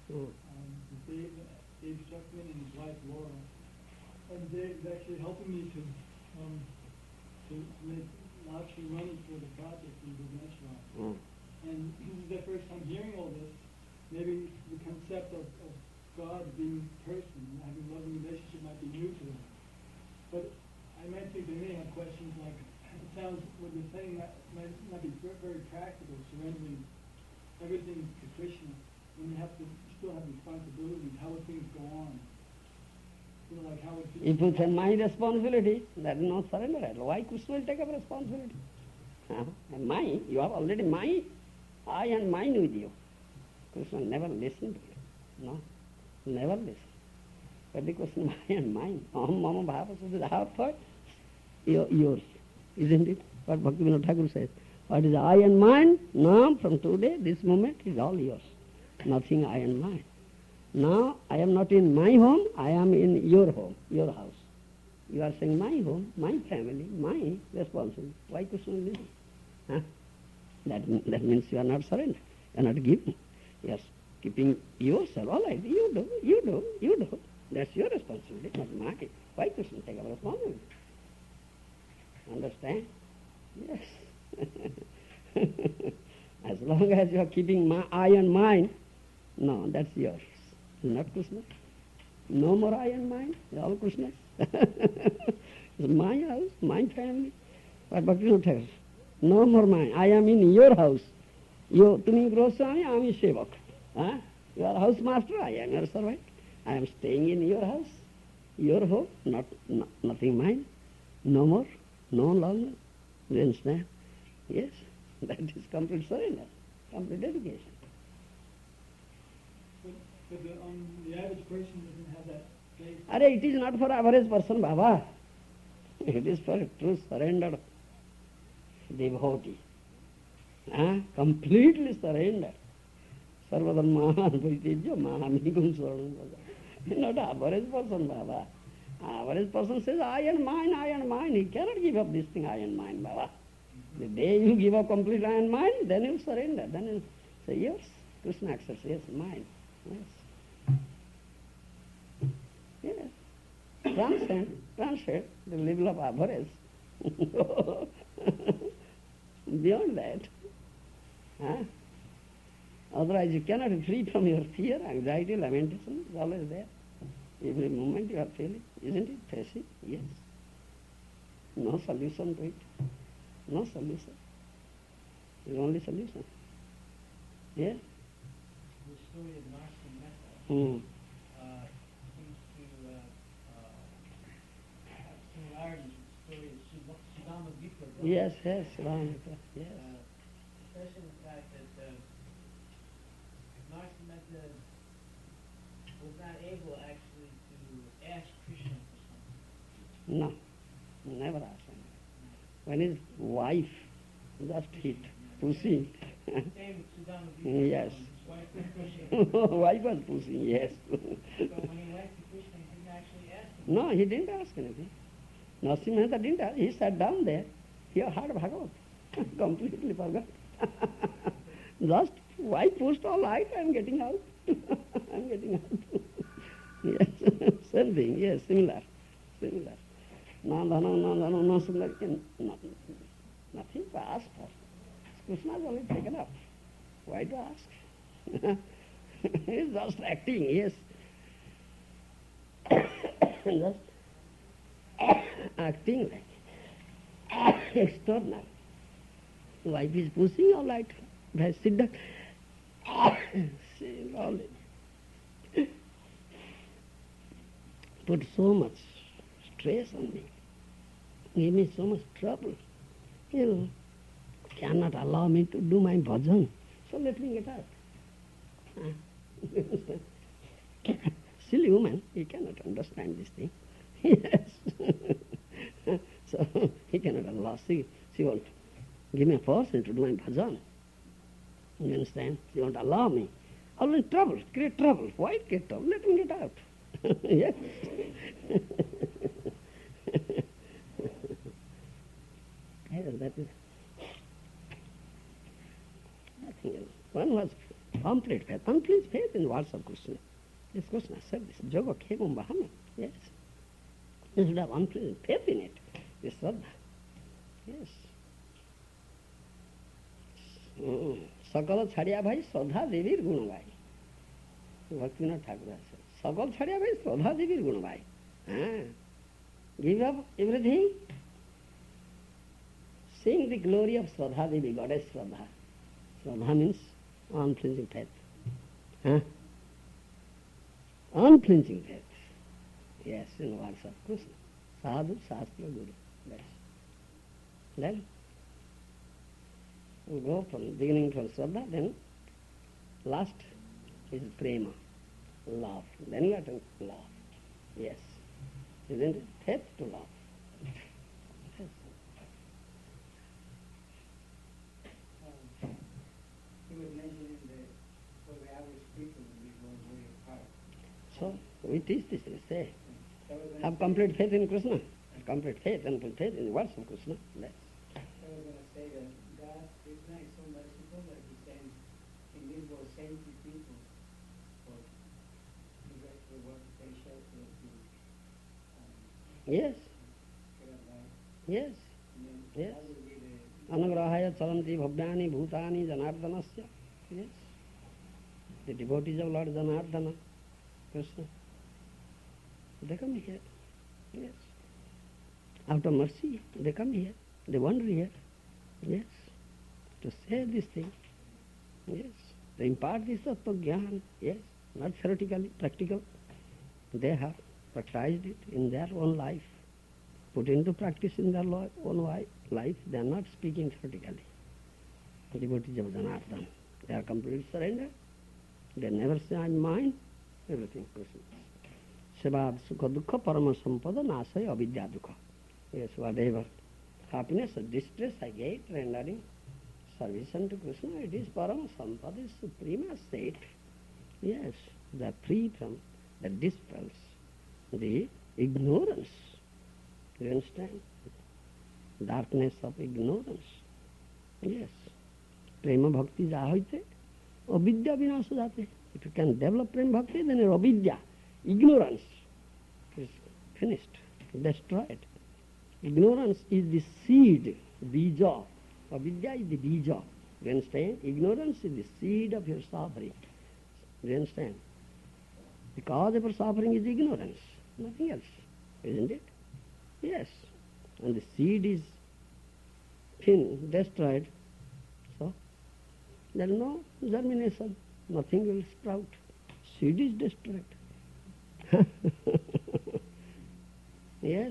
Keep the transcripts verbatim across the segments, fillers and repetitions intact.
Mm. Um, Dave, Dave Shuckman and his wife Laura, and Dave is actually helping me to um, to make actually money for the project in Bhubaneswar. Mm. And this is their first time hearing all this. Maybe the concept of, of God being person, having a loving relationship might be new to them. But I might think they may have questions like, it sounds, what you're saying that might not be very, very practical, surrendering everything to Krishna, when you have to still have responsibilities. How would things go on? You know, like how would If you say my responsibility, that is not surrender at all. Why Krishna will take up responsibility? Huh? And mine, you have already mine, I and mine with you. Krishna never listened to you. No, never listen. But the question, my and mine, Aham Mama Bhava, so our thought, your, yours, isn't it? What Bhaktivinoda Thakur says. What is I and mine? Now, from today, this moment is all yours. Nothing I and mine. Now, I am not in my home, I am in your home, your house. You are saying my home, my family, my responsibility. Why Krishna listen? Huh? That, that means you are not surrendered. You are not giving. Yes, keeping yourself. All right, you do, you do, you do. That's your responsibility, not mine. Why Krishna take our responsibility? Understand? Yes. As long as you are keeping my I and mine, no, that's yours. It's not Krishna. No more I and mine. It's all Krishna's. It's my house, my family. But Bhaktivinoda Thakur, no more mine. I am in your house. You, Tumi Goswami, I am a Sevak. Huh? You are house master, I am your servant. I am staying in your house, your home, not, no, nothing mine. No more, no longer. You understand? Yes, that is complete surrender, complete dedication. But, but the, um, the average person doesn't have that faith. Arey, it is not for average person, Baba. It is for a true surrendered devotee. Huh? Completely surrendered. Sarvadharma paritijya mahamikam saranam braja. Not average person, Baba. Average person says, I and mine, I and mine. He cannot give up this thing, I and mine, Baba. The day you give up complete I and mine, then you surrender. Then you say, yes, Krishna accepts, yes, mine. Yes. Yes. Transcend, transcend the level of average. Beyond that. Huh? Otherwise you cannot be free from your fear, anxiety, lamentation. It's always there. Every moment you are feeling. Isn't it facing? Yes. No solution to it. No solution. There's only solution. Yeah? The story of Narsa Mehta Hmm. uh, seems to uh, uh, have similarities with the story of Sud- Sudama Viprabhu. Yes, yes, Ram, yes. Uh, especially the fact that uh, Narsa Mehta was not able actually to ask Krishna for something. No, never asked him. When his wife just hit, pushing, Same with Sudama Viprabhu. yes. His wife was pushing. Wife was pushing, yes. But when he went to Krishna, he didn't actually ask him. No, he didn't ask anything. Narasimha Mehta didn't ask. He sat down there. He heard Bhagavat. Completely forgot. Just, why pushed all right? I'm getting out. I'm getting out. Yes, same thing. Yes, similar. Similar. No, no, no, no, no, no, no, similar. No, nothing to ask for. Krishna has already taken up. Why to ask? He's just acting, yes. Just acting like external. Wife is pushing, all right. I sit down. See, all it. Put so much stress on me. Give me so much trouble. You cannot allow me to do my bhajan. So let me get out. Huh? Silly woman, he cannot understand this thing. Yes. So he cannot allow. She, she won't give me a person to do my bhajan. You understand? She won't allow me. All in trouble, create trouble. Why create trouble? Let me get out. Yes. Yes, that is nothing else. One was Complete faith. Complete faith in the words of Krishna. This Krishna said this. Yoga khemam bahana. Yes. You should have complete faith in it. This Shraddha. Yes. Mm. Sakala chhadiya bhai Shraddha devir guna bhai. Bhaktivinoda Thakur said. Sakala chhadiya bhai Shraddha devir guna bhai. Ah. Give up everything. Sing the glory of Shraddha Devi, Goddess Shraddha. Shraddha means unflinching faith. Huh? Unflinching faith. Yes, in the words of Krishna. Sadhu, Shastra, Guru. That's then we go from beginning from Shraddha, then last is prema, love. Then you have to love. Yes. Isn't it? Faith to love. Yes. He was mentioning the, for the average people, we were way apart. So we teach this, we say, So I was gonna have say- complete faith in Krishna, complete faith and full faith in the words of Krishna. That's I was going to say that God, Krishna is so merciful that He sends, He leaves those seventy people for the rest of the world to take shelter to um, yes, get a life. yes. And then Yes. that would be the Anugrahaya chalanti bhavyani bhutani janardanasya. Yes. The devotees of Lord Janardana, Krishna, they come here. Yes. Out of mercy, they come here. They wander here. Yes. To say this thing. Yes. To impart this tattva jnana. Yes. Not theoretically, practical. They have practiced it in their own life. Put into practice in their lo- own wi- life. They are not speaking theoretically. The devotees of Janardana. They are completely surrendered. They never say, I'm mine. Everything Krishna. Sevad sukha dukkha parama sampada nasaya avidya dukkha. Yes, whatever happiness or distress I get rendering service unto Krishna, it is parama sampada, is supreme state. Yes, they are free from, that dispels the ignorance. You understand? Darkness of ignorance. Yes. Prema bhakti jahoite, avidya vinasa jate. If you can develop prema bhakti, then your avidya, ignorance, is finished, destroyed. Ignorance is the seed, bija. Avidya is the bija. You understand? Ignorance is the seed of your suffering. You understand? The cause of your suffering is ignorance, nothing else. Isn't it? Yes. And the seed is thin, destroyed. So, there is no germination. Nothing will sprout. Seed is destroyed. Yes.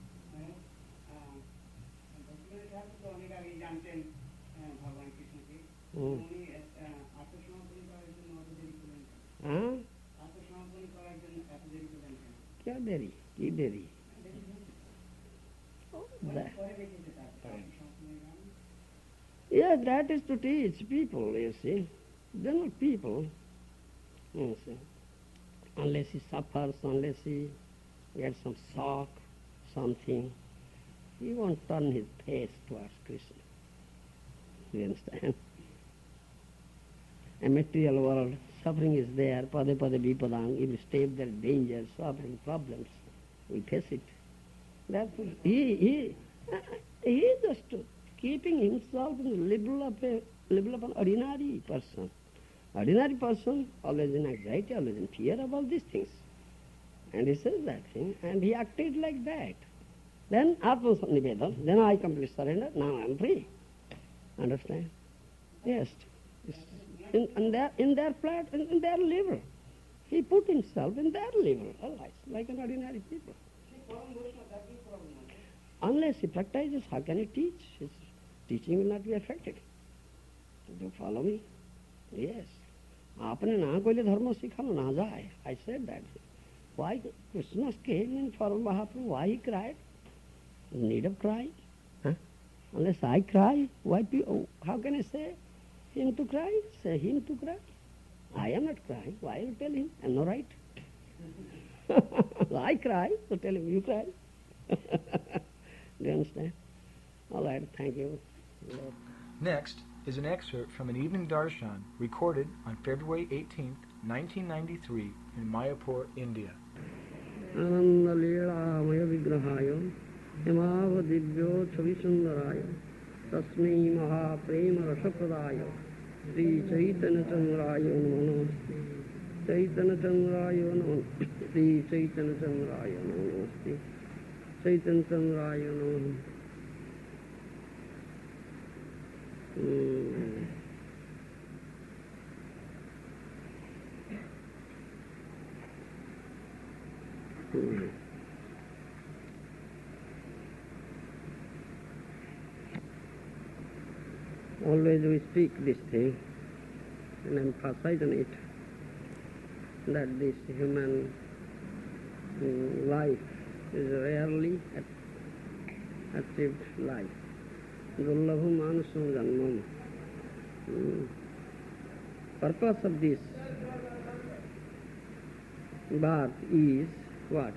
Bhaktivinod ঠাকুর তো অনেক আগেই জানতেন আহ, ভগবান কৃষ্ণকে হুম। উনি আহ, আত্মসমর্পণ করার জন্য অত দেরি করলেন কেন? हाँ? আত্মসমর্পণ করার জন্য এত দেরি করলেন কেন? क्या देरी? की देरी? That- পরে দেখেছে তার আত্মসমর্পণের গান। Yeah, that is to teach people, you see. They're not people. You see. Unless he suffers, unless he gets some shock, something, he won't turn his face towards Krishna. You understand? A material world, suffering is there, pade pade vipadang, every step there is danger, suffering, problems. We face it. Therefore, he, he, he is just keeping himself in the level of a level of an ordinary person. Ordinary person, always in anxiety, always in fear of all these things. And he says that thing, and he acted like that. Then Atma Nivedan, then I completely surrender, now I am free. Understand? Yes. In, in, their, in their flat, in, in their level. He put himself in their level, always, like an ordinary people. সেই পরম বৈষ্ণব তার কি problem আছে? Unless he practices, how can he teach? His teaching will not be affected. Do you follow me? Yes. आपने ना कोई धर्म सिखाना ना जाए. I said that. Why Krishna came in form of Mahaprabhu? Why he cried? Need of crying? Huh? Unless I cry, why? Pe- oh, how can I say him to cry? Say him to cry. I am not crying. Why you tell him? I'm not right. I cry, so tell him you cry. Do you understand? All right, thank you. Lord. Next, is an excerpt from an evening darshan recorded on February eighteenth, nineteen ninety-three in Mayapur, India. Anandalila vigrahaya himava divyo chavisundaraya tasmai mahaprema rasapradaya Sri Chaitanya Chandraya Namaste Chaitanya Chandraya Namaste Sri Chaitanya Chandraya Namaste Chaitanya Chandraya Namaste Hmm. Hmm. Always we speak this thing and emphasize on it, that this human mm, life is rarely at- achieved life. Dullabham manusam janmam. Mm. Purpose of this birth is what?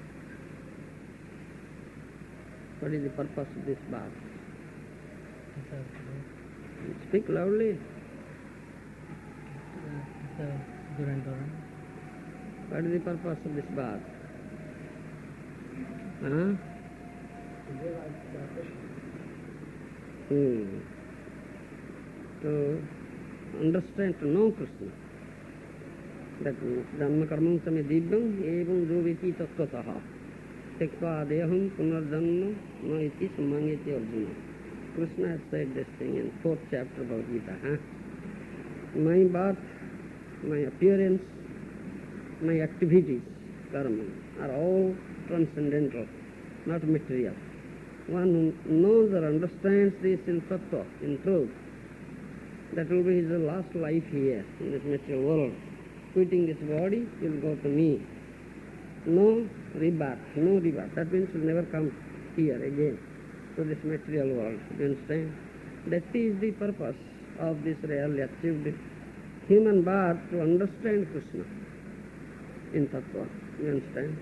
What is the purpose of this birth? Speak loudly. What is the purpose of this birth? Huh? Hmm. To understand, to know Krishna. That means Dhamma karmam same divyam evam joviti tattvataha tektva deham punarjanma na iti sammangeti Arjuna. Krishna has said this thing in fourth chapter of Bhagavad Gita. Huh? My birth, my appearance, my activities, karma, are all transcendental, not material. One who knows or understands this in tattva, in truth, that will be his last life here in this material world. Quitting this body, he will go to me. No rebirth, no rebirth. That means he will never come here again to this material world. Do you understand? That is the purpose of this rarely achieved human birth, to understand Krishna in tattva. Do you understand?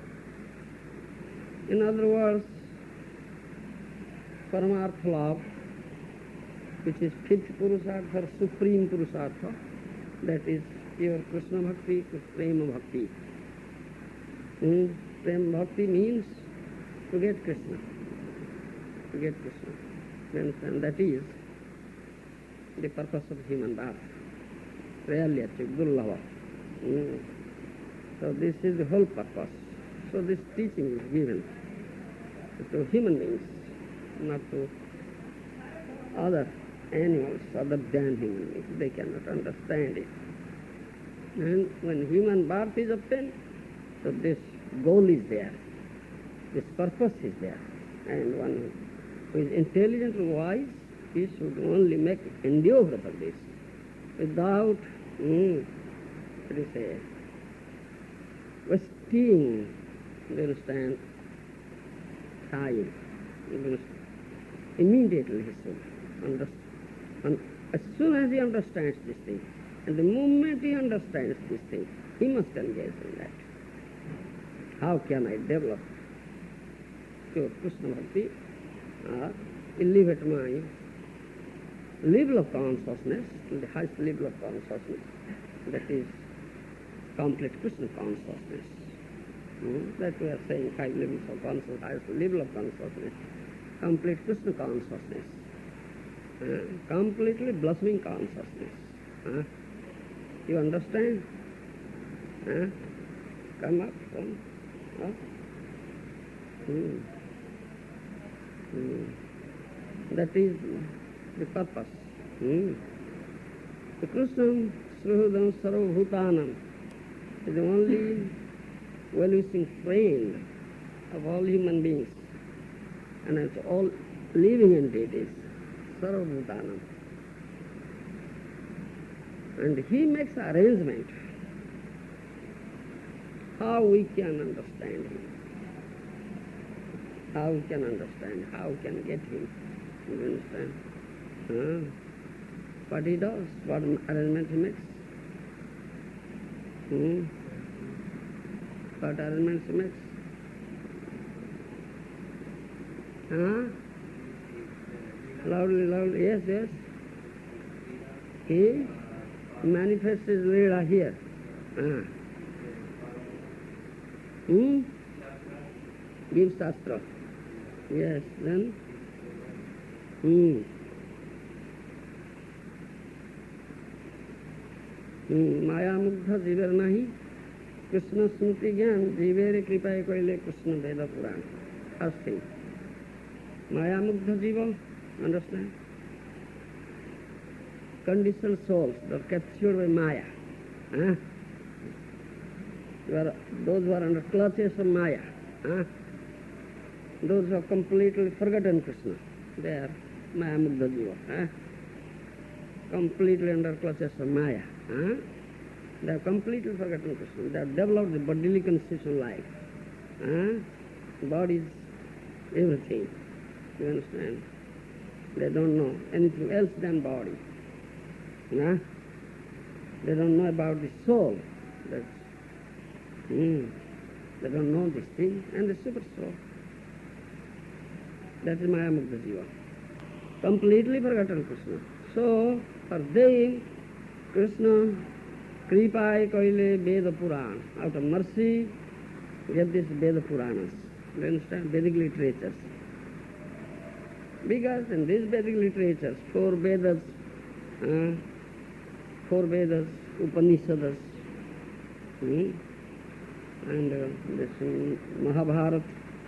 In other words, Paramartha love, which is fifth Purusartha, supreme Purusartha, that is pure Krishna Bhakti, Prema Bhakti. Hmm? Prema Bhakti means to get Krishna. To get Krishna. You understand? That is the purpose of human birth. Rarely achieved, dullava. Hmm. So this is the whole purpose. So this teaching is given to human beings, not to other animals other than human beings. They cannot understand it. And when human birth is obtained, so this goal is there, this purpose is there. And one who is intelligent or wise, he should only make endeavor for this, without, mm, what do you say, wasting, you understand, time. You understand? Immediately he should understand. As soon as he understands this thing, and the moment he understands this thing, he must engage in that. How can I develop pure Krishna Bhakti? Uh, elevate my level of consciousness to the highest level of consciousness, that is complete Krishna consciousness. Hmm? That we are saying five levels of consciousness, highest level of consciousness, complete Krishna consciousness, uh, completely blossoming consciousness. Uh, you understand? Uh, come up, come. Uh, hmm. Hmm. That is the purpose. Hmm. The Krishna Srihudam Sarvabhutanam is the only well-wishing friend of all human beings, and it's all living entities, Sarvabhutanam. And he makes arrangement how we can understand him, how we can understand, how we can get him. You understand? Huh? What he does, what arrangement he makes. Hmm? What arrangements he makes. Huh? Loudly, loudly, yes, yes. He manifests his Leela here. Ah. Hmm? Give Shastra. Yes, then? Hmm. Hmm. Maya Mugdha Jiver Nahi. Krishna Smriti Gyan Jivere Kripaye Koile Krishna Veda Puran. First thing. Maya Mugdha Jiva, understand? Conditioned souls that are captured by Maya. Huh? You are, those who are under clutches of Maya. Huh? Those who have completely forgotten Krishna. They are Maya Mugdha Jiva. Huh? Completely under clutches of Maya. Huh? They have completely forgotten Krishna. They have developed the bodily conception life. Huh? Body is everything. You understand? They don't know anything else than body. Huh? They don't know about the soul. That's, hmm. They don't know this thing and the super soul. That is Maya Mugdha Jiva. Completely forgotten Krishna. So, for them, Krishna, Kripai Koile Veda Puran. Out of mercy, get this Veda Puranas. You understand? Vedic literatures. Because in these Vedic literatures, four Vedas, uh, four Vedas, Upanishads, hmm? and uh, this um, Mahabharata,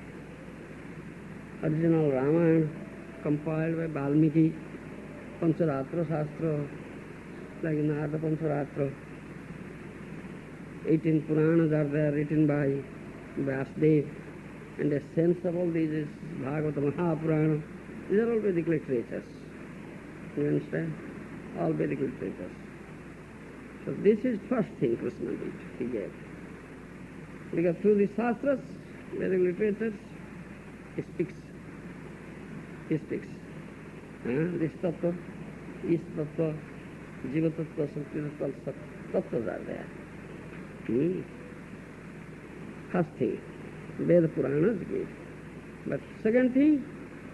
original Ramayana, compiled by Valmiki, Pancharatra Shastra, like Narada Pancharatra, eighteen Puranas are there written by Vyasdev, and the sense of all these is Bhagavata Mahapurana. These are all Vedic literatures. You understand? All Vedic literatures. So this is first thing Krishna did, he gave. Because through the Shastras, Vedic literatures, he speaks. He speaks. Uh, this tattva, is tattva, jiva tattva, sakti tattva, tattvas are there. Hmm. First thing, Veda Puranas give. But second thing,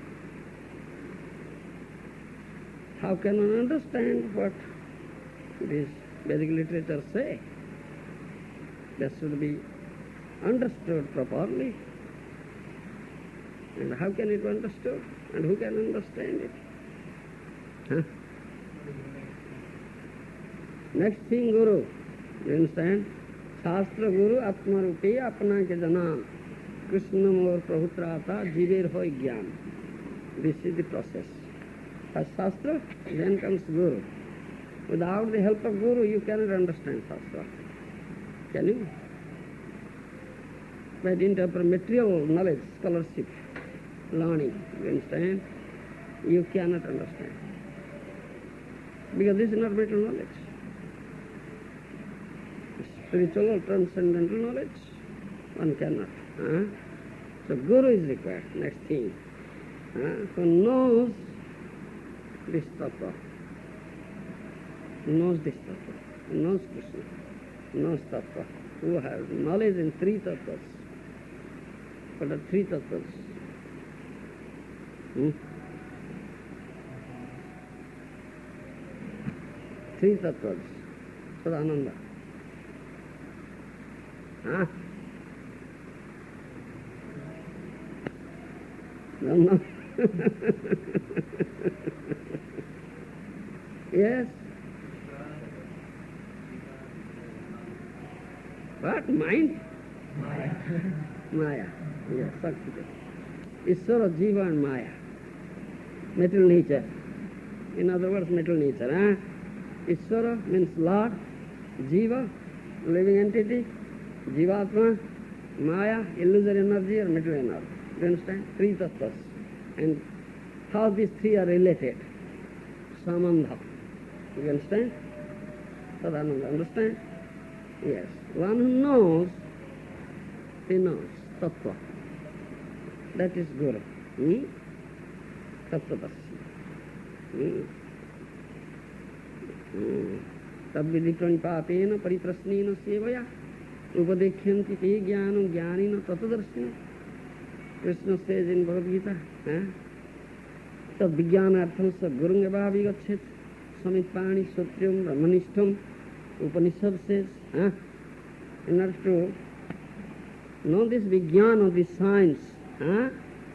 how can one understand what these Vedic literature say? That should be understood properly. And how can it be understood? And who can understand it? Huh? Next thing, Guru. You understand? Shastra Guru Atma Rupe Apna ke Janam Krishna Mor Prahutrata Jiver Hoy Gyan. This is the process. First Shastra, then comes Guru. Without the help of Guru, you cannot understand Shastra. Can you? By dint of material knowledge, scholarship, learning, you understand? You cannot understand. Because this is not material knowledge. Spiritual or transcendental knowledge, one cannot. Huh? So Guru is required, next thing. Huh? Who knows this tattva, knows this tattva, knows Krishna, knows tattva, who has knowledge in three tattvas. What are three tattvas? Hmm? Three tattvas. Sadananda. Huh? No, no. Yes. What? Mind? Maya. Maya. Yes, Sakti. Ishvara, Jiva and Maya. Material nature. In other words, material nature. Huh? Ishvara means Lord. Jiva, living entity. Jivatma, Maya, illusory energy or material energy. You understand? Three tattvas. And how these three are related. Samandha. You understand? Sadananda, understand? Yes. One who knows, he knows. Tattva. That is Guru. Hmm? Tattvadasi. Hmm. Hmm. Tadvidi pranipapena pariprasnena sevaya upadekyanti te jnanam jnanina tattadarshina. Krishna says in Bhagavad Gita, eh? Tad vijnanartham sa gurung abhavi gachet Samitpani Sutriyam Brahmanishtam. Upanishad says, huh? in order to know this Vijnana, this science, huh?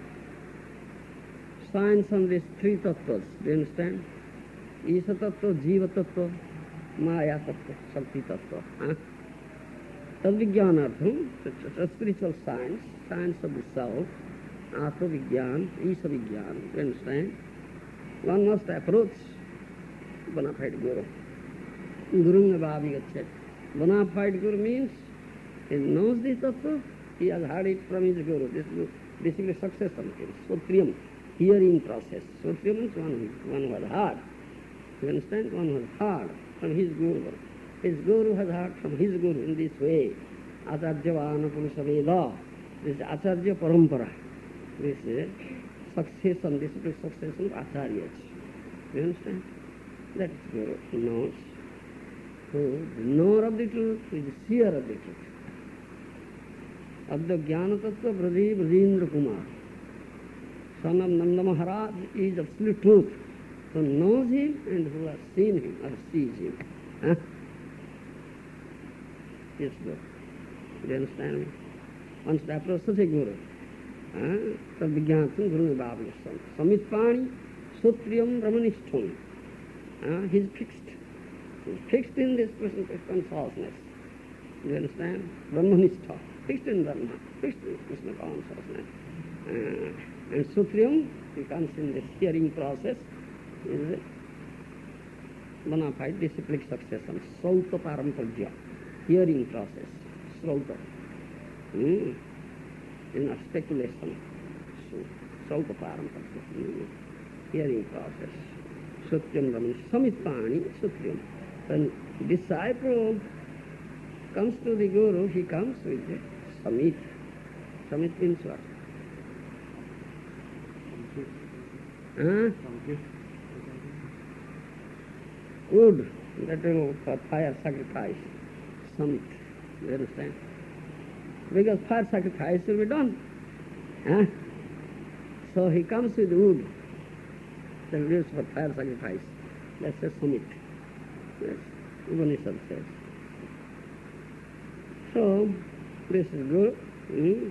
science on these three tattvas, do you understand? Isha tattva, Jiva tattva, Maya tattva, Shakti tattva. Huh? Tad Vijnanartham, a spiritual science, science of the self, Atma Vijnana, Isha Vijnana, do you understand? One must approach bona fide Guru. Gurunga Bhavi Gachet. Bona fide Guru means he knows this tattva, he has heard it from his Guru. This is basically success of him. Sotriyam, hearing process. Sotriyam means one, one who has heard. You understand? One who has heard from his Guru. His Guru has heard from his Guru in this way. Acharyavana Purusha Veda. This is Acharya Parampara. This is succession, this is succession of Acharyas. You understand? That is Guru who knows. Who is the knower of the truth, who is the seer of the truth. Of the Jnana Tattva, Braji Brajendra Kumar, son of Nanda Maharaj, is absolute truth, who knows him and who has seen him or sees him. Huh? Yes, Lord. Do you understand me? Once to approach such a Guru, tad vijnanatam Guru Bhavayasam. Samitpani Sutriyam Brahmanishtam. He is fixed. He is fixed in this Krishna consciousness. Do you understand? Brahmanistha. Fixed in Brahma. Fixed in Krishna consciousness. Uh, and Sutriyam, he comes in this hearing process, is a bona fide disciplic succession. Srauta Paramparjya. Hearing process. Srauta. Mm. Is not speculation. Srauta Paramparjya. Mm. Hearing process. Sutriyam Brahman. Samitpani Sutriyam. When disciple comes to the Guru, he comes with the Samit. Samit means what? Huh? Wood, that will for fire sacrifice. Samit. You understand? Because fire sacrifice will be done. Huh? So he comes with wood. That is used for fire sacrifice. That's a Samit. Yes, Upanishad says. So, this is Guru. Hmm?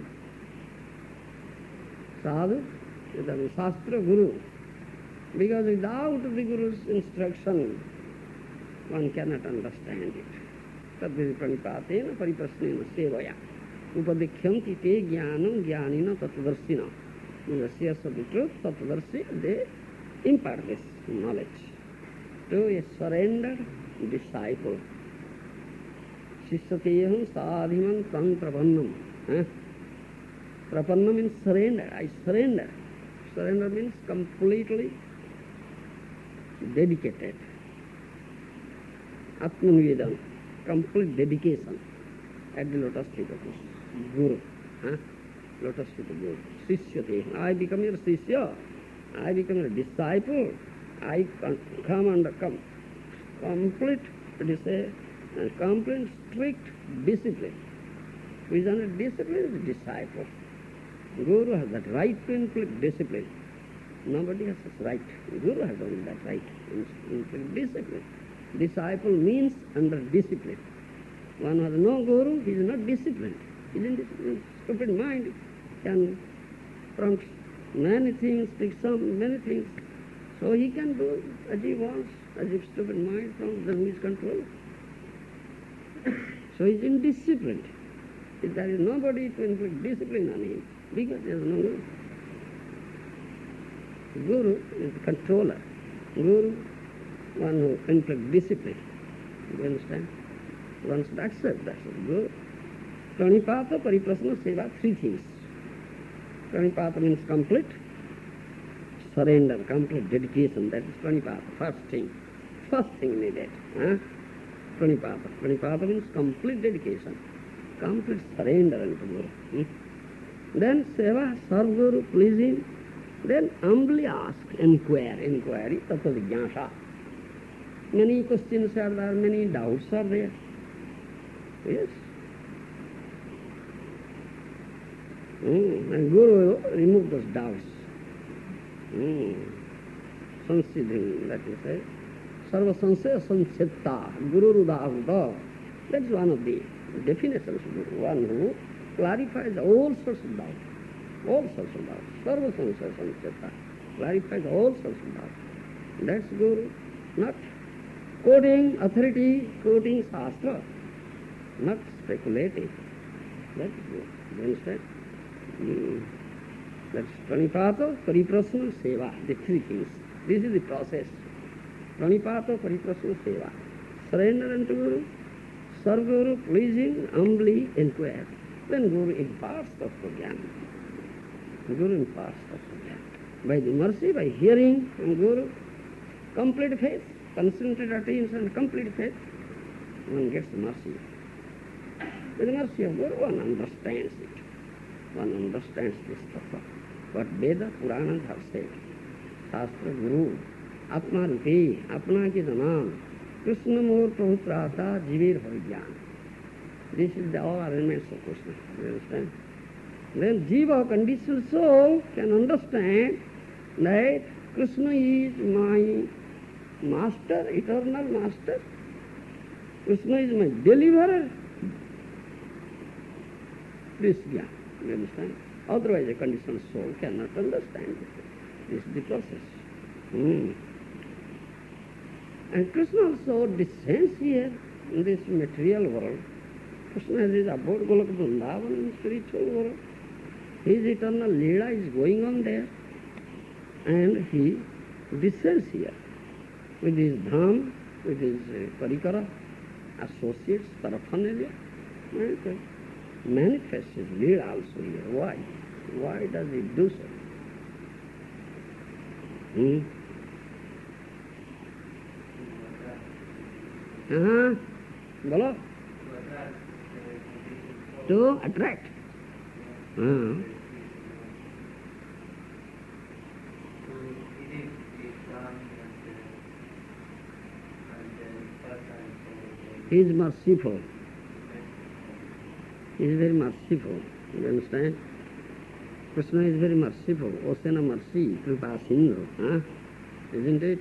Sadhu, is a Shastra Guru. Because without the Guru's instruction, one cannot understand it. Tadvidi pranipatena pariprasnena sevaya. Upadikhyamti te jnanam jnanina tattvadarshina. In the seers of the truth, tattvadarshi, they impart this knowledge to a surrendered disciple. Shishyateyaham sadhiman tang prapannam. Eh? Prapanna means surrender. I surrender. Surrender means completely dedicated. Atmanvedam, complete dedication at the lotus feet of Guru. Eh? Lotus feet of Guru. Shishyateyaham. I become your Shishya. I become a disciple. I come under com complete, what do you say, uh, complete strict discipline. Who is under discipline is a disciple. Guru has that right to inflict discipline. Nobody has this right. Guru has only that right to inflict discipline. Disciple means under discipline. One who has no Guru, he is not disciplined. He is in discipline. Stupid mind can prompt many things, speak some many things. So he can do as he wants, as if stupid mind from his control. So he is indisciplined. If there is nobody to inflict discipline on him, because there is no Guru. Guru is the controller. Guru, one who inflicts discipline. You understand? One should accept that. Guru. Pranipata, pariprasna, seva, three things. Pranipata means complete surrender, complete dedication. That is pranipata, first thing. First thing needed. Huh? Pranipata. Pranipata means complete dedication, complete surrender unto Guru. Hmm? Then seva, serve Guru, please him. Then humbly ask, inquire, inquiry, tattva vijnasa. Many questions are there, many doubts are there. Yes. Mm. And Guru will remove those doubts. Mm. Considering, that is say, Sarva sansaya sanchetta, Guru Rudahuda. That's one of the definitions of Guru, one who clarifies all sorts of doubt. All sorts of doubt. Sarva sansaya sanchetta. Clarifies all sorts of doubt. That's Guru. Not quoting authority, quoting Shastra. Not speculating. That's Guru. You understand? Mm. That's pranipata, pariprasana, seva, the three things. This is the process. Pranipata, pariprasana, seva. Surrender unto Guru, serve Guru, pleasing, humbly inquire. Then Guru imparts tattva jnana. Guru imparts tattva jnana. By the mercy, by hearing from Guru, complete faith, concentrated attention, complete faith, one gets mercy. With the mercy of Guru, one understands it. One understands this tattva. What Veda, Puranas have said. Shastra, Guru, Atma Rupi, Apna ki Janam, Krishna Mur Prabhu Prata, Jivir Harigyan. This is the all arrangements of Krishna. You understand? Then Jiva, conditioned soul, can understand that Krishna is my master, eternal master. Krishna is my deliverer. This jnana. You understand? Otherwise a conditioned soul cannot understand this. This is the process. Hmm. And Krishna also descends here in this material world. Krishna has his abode Golok Vrindavan in spiritual world. His eternal Leela is going on there. And he descends here with his dham, with his uh, parikara, associates, paraphernalia. And manifests his Leela also here. Why? Why does he do so? Hmm? Uh-huh. Bolo? To attract. Uh-huh. He is merciful. He is very merciful. You understand? Krishna is very merciful. Ocean of mercy, Kripa Sindhu. Huh? Isn't it?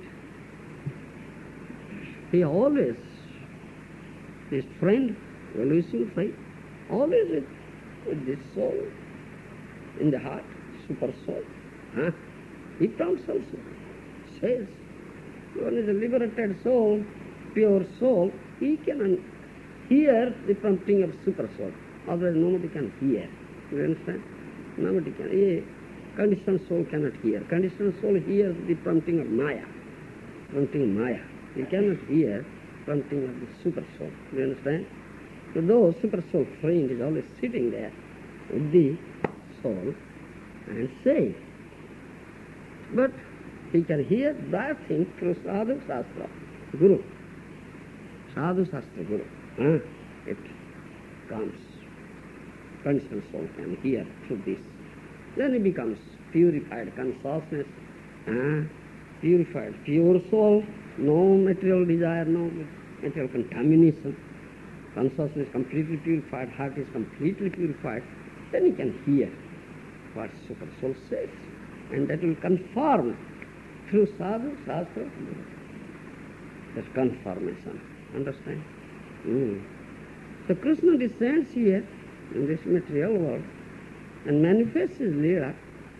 He always, his friend, well-wishing friend, always with, with this soul in the heart, super soul. Huh? He prompts also. Says, one is a liberated soul, pure soul, he can hear the prompting of super soul. Otherwise nobody can hear. You understand? Nobody can. A conditioned soul cannot hear. Conditioned soul hears the prompting of Maya. Prompting of Maya. He cannot hear prompting of the super soul. You understand? So though super soul friend is always sitting there with the soul and saying, but he can hear that thing through Sadhu Shastra, Guru. Sadhu Shastra Guru. Huh? It comes. Conditioned soul can hear through this. Then it becomes purified consciousness, uh, purified pure soul, no material desire, no material contamination. Consciousness completely purified, heart is completely purified. Then he can hear what super soul says. And that will conform through sadhu, shastra. That's confirmation. Understand? Mm. So Krishna descends here in this material world and manifests his Leela,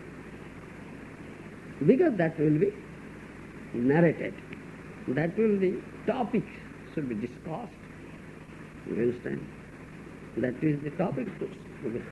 because that will be narrated. That will be topic should be discussed. You understand? That is the topic to, to be